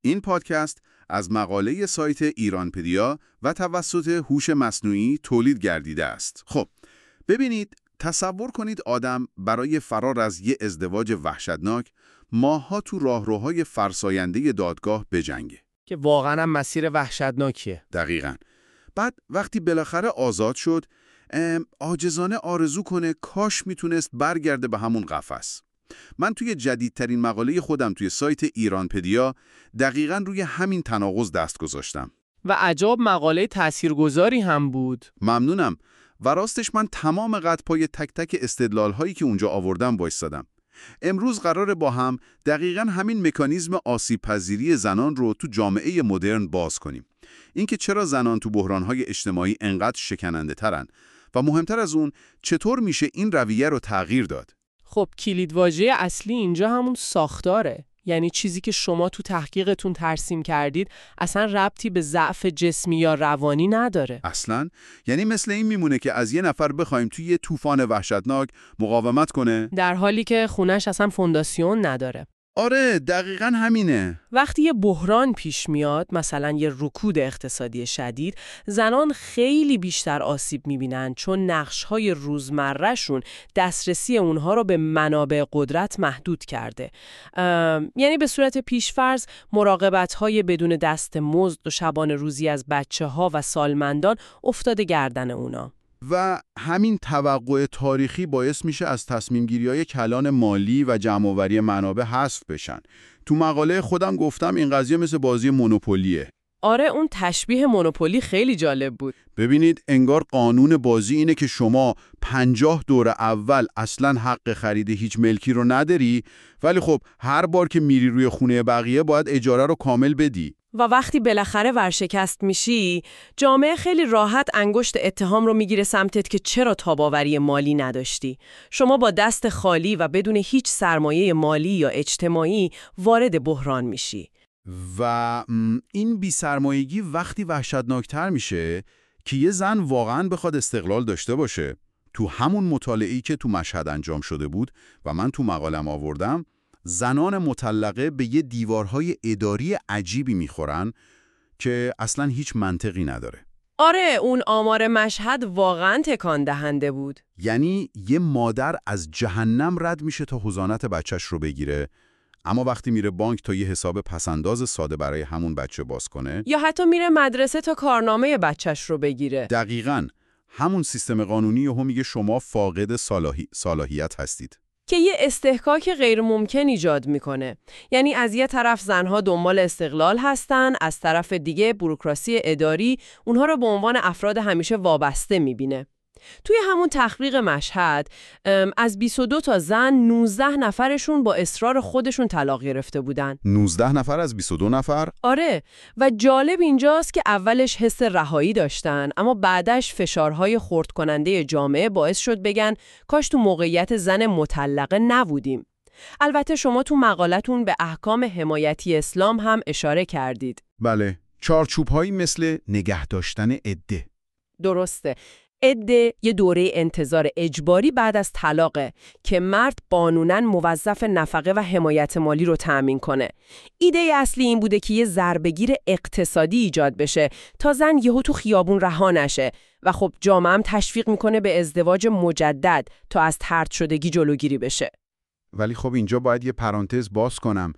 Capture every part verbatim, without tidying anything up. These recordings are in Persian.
این پادکست از مقاله سایت ایرانپدیا و توسط هوش مصنوعی تولید گردیده است. خب، ببینید، تصور کنید آدم برای فرار از یه ازدواج وحشتناک ماه‌ها تو راهروهای فرساینده دادگاه بجنگه. که واقعا هم مسیر وحشتناکیه. دقیقاً. بعد وقتی بالاخره آزاد شد، عاجزانه آرزو کنه کاش میتونست برگرده به همون قفس. من توی جدیدترین مقاله خودم توی سایت ایرانپدیا دقیقاً روی همین تناقض دست گذاشتم. و عجب مقاله تاثیرگذاری هم بود. ممنونم. و راستش من تمام قد پای تک تک استدلال‌هایی که اونجا آوردم وایسادم. امروز قراره با هم دقیقاً همین مکانیزم آسیب‌پذیری زنان رو تو جامعه مدرن باز کنیم. اینکه چرا زنان تو بحران‌های اجتماعی انقدر شکننده ترن و مهمتر از اون چطور میشه این رویه رو تغییر داد. خب کلیدواژه اصلی اینجا همون ساختاره. یعنی چیزی که شما تو تحقیقتون ترسیم کردید اصلا ربطی به ضعف جسمی یا روانی نداره. اصلاً؟ یعنی مثل این میمونه که از یه نفر بخوایم توی یه طوفان وحشتناک مقاومت کنه در حالی که خونش اصلا فونداسیون نداره. آره، دقیقاً همینه. وقتی یه بحران پیش میاد، مثلا یه رکود اقتصادی شدید، زنان خیلی بیشتر آسیب میبینن چون نقش‌های روزمره‌شون دسترسی اونها رو به منابع قدرت محدود کرده. یعنی به صورت پیشفرض مراقبت‌های بدون دست مزد و شبانه روزی از بچه‌ها و سالمندان افتاده گردن اونا. و همین توقع تاریخی باعث میشه از تصمیم‌گیری‌های کلان مالی و جمع‌آوری منابع حذف بشن. تو مقاله خودم گفتم این قضیه مثل بازی مونوپولیه. آره، اون تشبیه مونوپولی خیلی جالب بود. ببینید، انگار قانون بازی اینه که شما پنجاه دور اول اصلاً حق خرید هیچ ملکی رو نداری، ولی خب هر بار که میری روی خونه بقیه باید اجاره رو کامل بدی. و وقتی بالاخره ورشکست میشی، جامعه خیلی راحت انگشت اتهام رو میگیره سمتت که چرا تاباوری مالی نداشتی. شما با دست خالی و بدون هیچ سرمایه مالی یا اجتماعی وارد بحران میشی. و این بی‌سرمایگی وقتی وحشتناکتر میشه که یه زن واقعاً بخواد استقلال داشته باشه. تو همون مطالعه‌ای که تو مشهد انجام شده بود و من تو مقالم آوردم، زنان مطلقه به یه دیوارهای اداری عجیبی میخورن که اصلاً هیچ منطقی نداره. آره، اون آمار مشهد واقعاً تکان دهنده بود. یعنی یه مادر از جهنم رد میشه تا حضانت بچهش رو بگیره، اما وقتی میره بانک تا یه حساب پسنداز ساده برای همون بچه باز کنه، یا حتی میره مدرسه تا کارنامه بچهش رو بگیره. دقیقاً همون سیستم قانونی یهو میگه شما فاقد صلاحی... صلاحیت هستید. که یه استحقاق غیر ممکن ایجاد میکنه. یعنی از یه طرف زنها دنبال استقلال هستن، از طرف دیگه بوروکراسی اداری اونها رو به عنوان افراد همیشه وابسته میبینه. توی همون تحقیق مشهد از بیست و دو تا زن نوزده نفرشون با اصرار خودشون طلاق گرفته بودن. نوزده نفر از بیست و دو نفر؟ آره، و جالب اینجاست که اولش حس رهایی داشتن، اما بعدش فشارهای خرد کننده جامعه باعث شد بگن کاش تو موقعیت زن مطلقه نبودیم. البته شما تو مقالتون به احکام حمایتی اسلام هم اشاره کردید. بله، چارچوب‌هایی مثل نگه داشتن عده. درسته. عده یه دوره انتظار اجباری بعد از طلاقه که مرد قانوناً موظف نفقه و حمایت مالی رو تأمین کنه. ایده اصلی این بوده که یه ضربه‌گیر اقتصادی ایجاد بشه تا زن یهو تو خیابون رها نشه و خب جامعه هم تشویق میکنه به ازدواج مجدد تا از طرد شدگی جلوگیری بشه. ولی خب اینجا باید یه پرانتز باز کنم.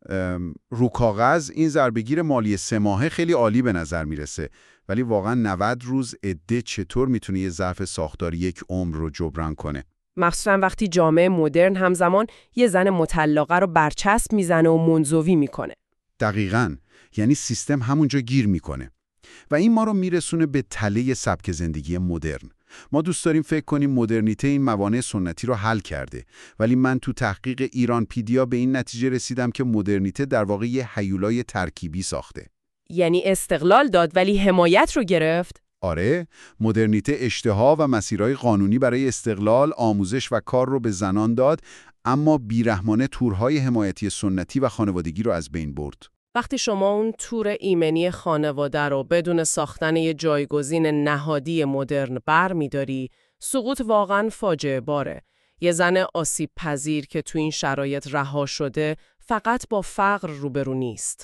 رو کاغذ این ضربه‌گیر مالی سه ماهه خیلی عالی به نظر میرسه، ولی واقعا نود روز عده چطور میتونه یه ضعف ساختاری یک عمر رو جبران کنه؟ مخصوصا وقتی جامعه مدرن همزمان یه زن مطلقه رو برچسب میزنه و منزوی میکنه. دقیقاً، یعنی سیستم همونجا گیر میکنه و این ما رو میرسونه به تله سبک زندگی مدرن. ما دوست داریم فکر کنیم مدرنیته این موانع سنتی رو حل کرده، ولی من تو تحقیق ایرانپدیا به این نتیجه رسیدم که مدرنیته در واقع یه هیولای ترکیبی ساخته. یعنی استقلال داد ولی حمایت رو گرفت؟ آره، مدرنیته اشتها و مسیرهای قانونی برای استقلال، آموزش و کار رو به زنان داد، اما بیرحمانه تورهای حمایتی سنتی و خانوادگی رو از بین برد. وقتی شما اون تور ایمنی خانواده رو بدون ساختن یه جایگزین نهادی مدرن بر می‌داری، سقوط واقعاً فاجعه باره. یه زن آسیب پذیر که تو این شرایط رها شده فقط با فقر روبرو نیست.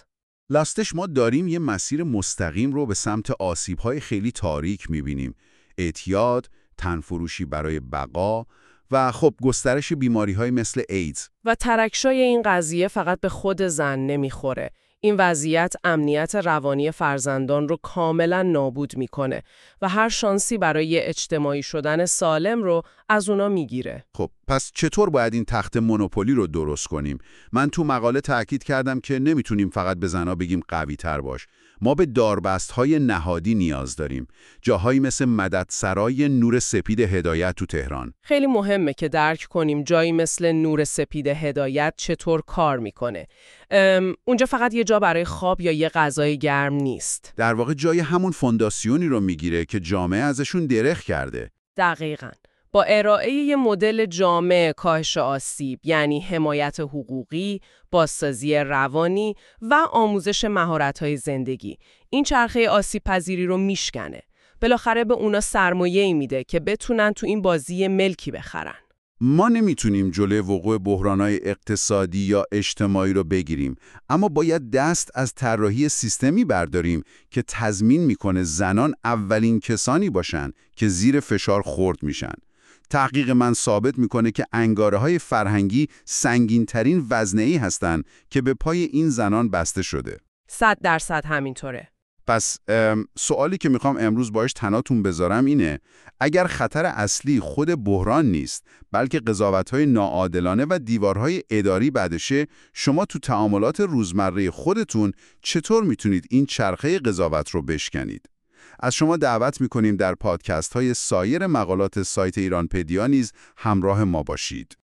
لاستش ما داریم یه مسیر مستقیم رو به سمت آسیب‌های خیلی تاریک می‌بینیم. اعتیاد، تنفروشی برای بقا و خب گسترش بیماری‌های مثل ایدز. و ترکشای این قضیه فقط به خود زن نمیخوره. این وضعیت امنیت روانی فرزندان رو کاملا نابود میکنه و هر شانسی برای اجتماعی شدن سالم رو از اونا میگیره. خب پس چطور باید این تخت مونوپولی رو درست کنیم؟ من تو مقاله تأکید کردم که نمیتونیم فقط به زنا بگیم قوی تر باش. ما به داربست‌های نهادی نیاز داریم. جاهایی مثل مددسرای نور سپید هدایت تو تهران. خیلی مهمه که درک کنیم جایی مثل نور سپید هدایت چطور کار میکنه. اونجا فقط یه جا برای خواب یا یه غذای گرم نیست. در واقع جای همون فونداسیونی رو میگیره که جامعه ازشون درخ کرده. دقیقاً. با ارائه یه مدل جامع کاهش آسیب، یعنی حمایت حقوقی، بازسازی روانی و آموزش مهارت‌های زندگی، این چرخه آسیب پذیری رو میشکنه. بالاخره به اونا سرمایه‌ای میده که بتونن تو این بازی ملکی بخرن. ما نمیتونیم جلوی وقوع بحران‌های اقتصادی یا اجتماعی رو بگیریم، اما باید دست از طراحی سیستمی برداریم که تضمین میکنه زنان اولین کسانی باشن که زیر فشار خورد میشن. تحقیق من ثابت میکنه که انگاره‌های فرهنگی سنگین‌ترین وزنه‌ای هستن که به پای این زنان بسته شده. صد درصد همینطوره. پس سوالی که میخوام امروز باش تناتون بذارم اینه: اگر خطر اصلی خود بحران نیست، بلکه قضاوت‌های ناعادلانه و دیوارهای اداری بعدشه، شما تو تعاملات روزمره خودتون چطور میتونید این چرخه قضاوت رو بشکنید؟ از شما دعوت میکنیم در پادکست های سایر مقالات سایت ایرانپدیا نیز همراه ما باشید.